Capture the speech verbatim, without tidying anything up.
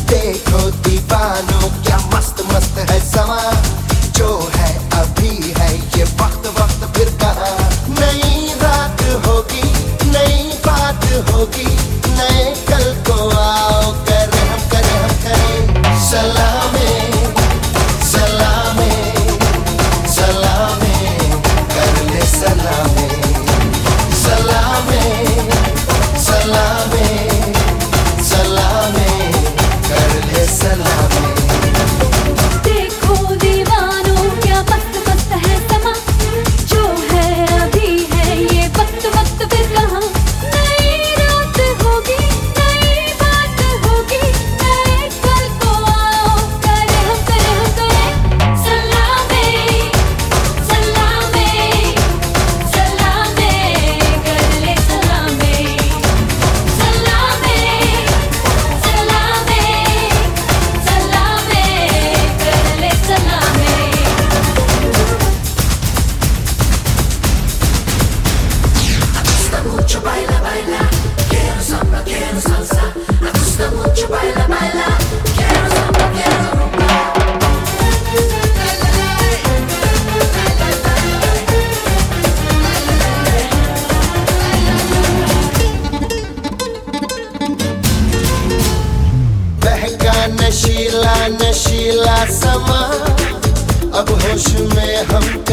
देखो दीवानों क्या मस्त मस्त है समा, जो है अभी है ये वक्त वक्त फिर कहाँ। नई रात होगी नई बात होगी, नए कल को आओ करें हम करें हम करें। सलामे सलामे सलामे कर ले सलामे सलामे सलामे सलामे कर ले सलामे। देखो दीवानों क्या मस्त मस्त है समा, जो है अभी है ये वक्त वक्त फिर कहाँ। नई रात होगी नई बात होगी, नए कल को आओ करें हम करें हम करें। सलामे सलामे सलामे कर ले सलामे सलामे सलामे सलामे कर ले Salameh. Gusta mucho baila, baila, quiero samba, quiero salsa. Me gusta mucho baila, baila, quiero samba, quiero rumba. बहका नशीला नशीला समा, अब होश में हम